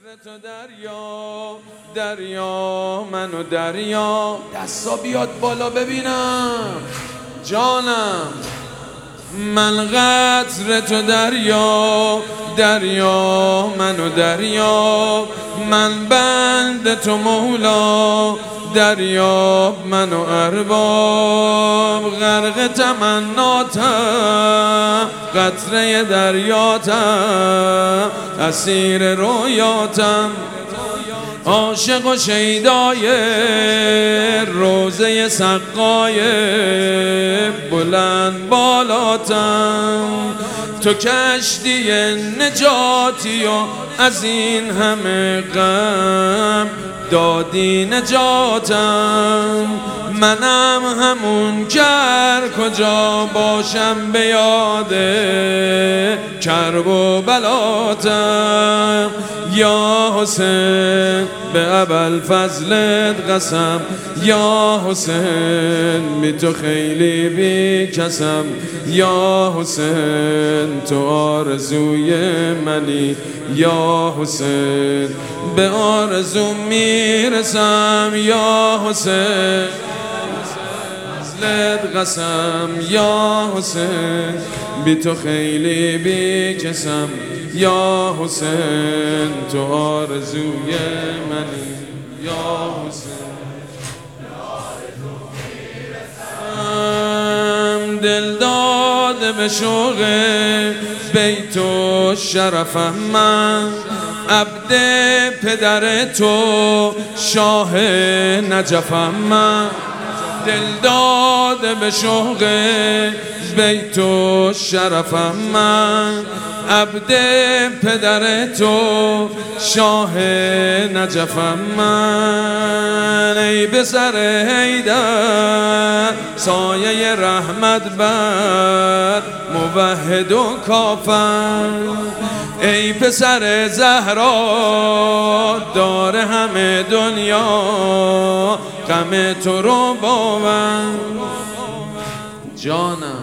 تو دریا دریا منو دریا، دستا بیاد بالا ببینم جانم. من قطر تو دریا دریا منو دریا، من بند تو مولا دریا منو ارباب. غرق تمناتم قطره دریاتم، اسیر رویاتم، عاشق و شیدای روزه سقای بلند بالاتم. تو کشتی نجاتی و از این همه غم دادی نجاتم. منم همون کر کجا باشم به یاد کرب و بلاتم. یا حسین به ابوالفضلت قسم، یا حسین بی تو خیلی بی کسم. یا حسین تو آرزوی منی، یا حسین به آرزو میرسم. یا حسین فضلت قسم، یا حسین بی تو خیلی بی کسم. یا حسین تو آرزوی منی، یا حسین دل داده به شوق بیت و شرفم من، عبد پدر تو شاه نجفم من. دل داده به شوق بیت و شرفم من، عبد پدر تو شاه نجفم من. ای به سر حیدر سایه رحمت بر موحد و کافر. ای پسر زهرا دار همه دنیا غم تو رو باور. جانم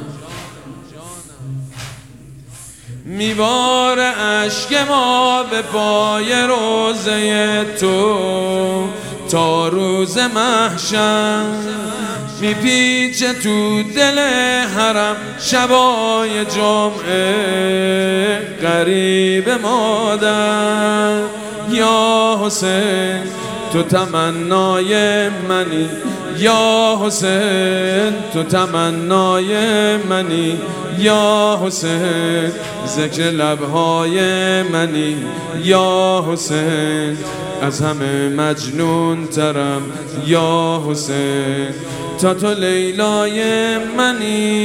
میبار اشک ما به پای روزه تو تا روز محشر، میپیچه تو دل حرم شبای جمعه غریب مادر. یا حسین تو تمنای منی، یا حسین تو تمنای منی. یا حسین ذکر لبهای منی، یا حسین از همه مجنون ترم. یا حسین تا تو لیلای منی،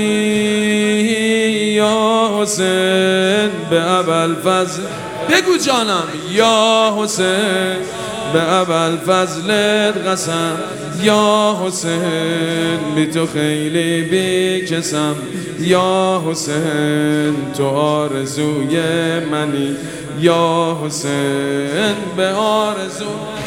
یا حسین به ابوالفضل بگو جانم. یا حسین به ابوالفضلت قسم، یا حسین بی تو خیلی بی کسم. یا حسین تو آرزوی منی، یا حسین به آرزو.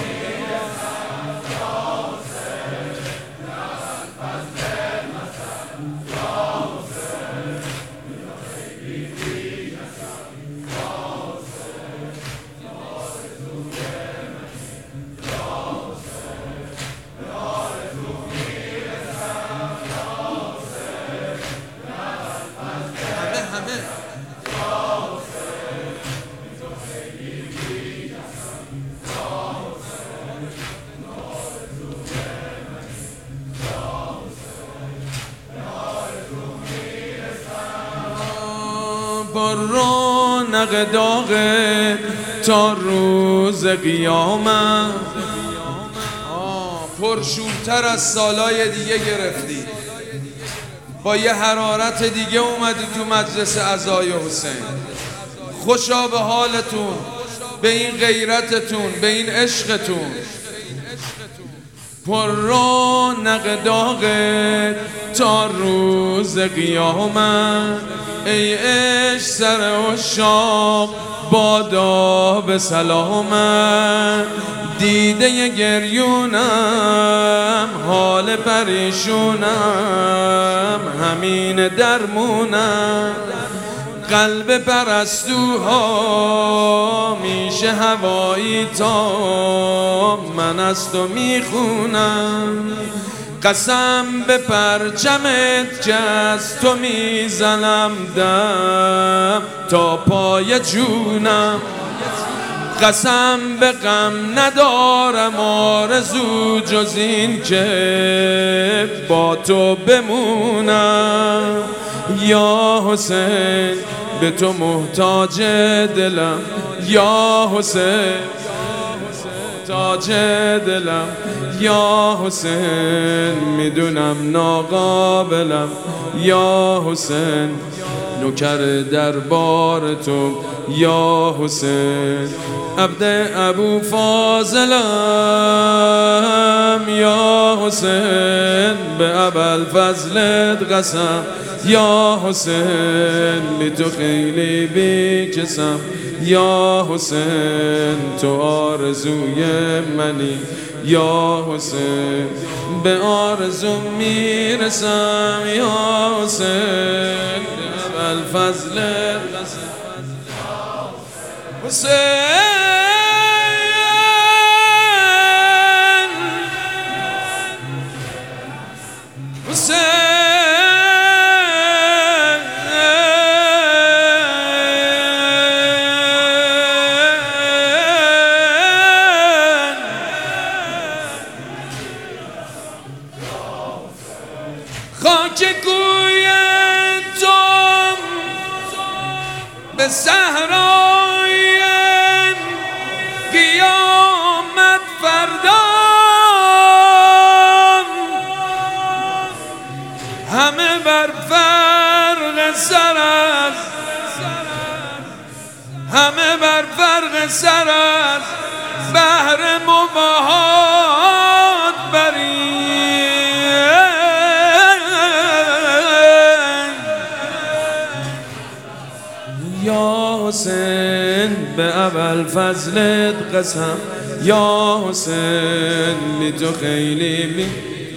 با رونق داغ تا روز قیامت، پرشورتر از سالای دیگه گرفتی، با یه حرارت دیگه اومدی تو مجلس عزای حسین. خوشا به حالتون، به این غیرتتون، به این عشقتون. پر رونق داغت تا روز قیامت، ای عشق سر عشاق بادا به سلامت. دیده گریونم حال پریشونم، همین درمونم. قلب پرستوها پیش هوایی تا من از تو میخونم، قسم به پرچمت که از تو میزنم دم تا پای جونم، قسم به غم ندارم آرزو جز این که با تو بمونم. یا حسین به تو محتاج دلم، یا حسین محتاج دلم، یا حسین میدونم ناقابلم، یا حسین نوکر دربار تو، یا حسین عبد ابو فاضلم، یا حسین به ابوالفضلت قسم، یا حسین بی تو خیلی بیکسم، یا حسین تو آرزوی منی، یا حسین به آرزو میرسم، یا حسین به ابوالفضلت قسم. حسین خاک کوی تو به صحرای قیامت فردا همه بر فرق سر است، همه بر فرق سر است، بهر مباهات بری. یا حسین به ابوالفضلت قسم، یا حسین بی تو خیلی بی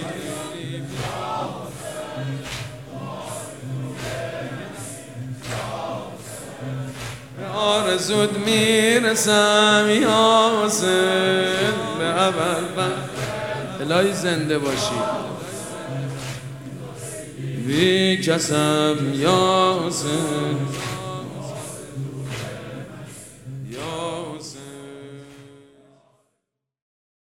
آرزوت میرسم، یا حسین به ابوالفضلت. الهی زنده باشی بی کسم، یا حسین.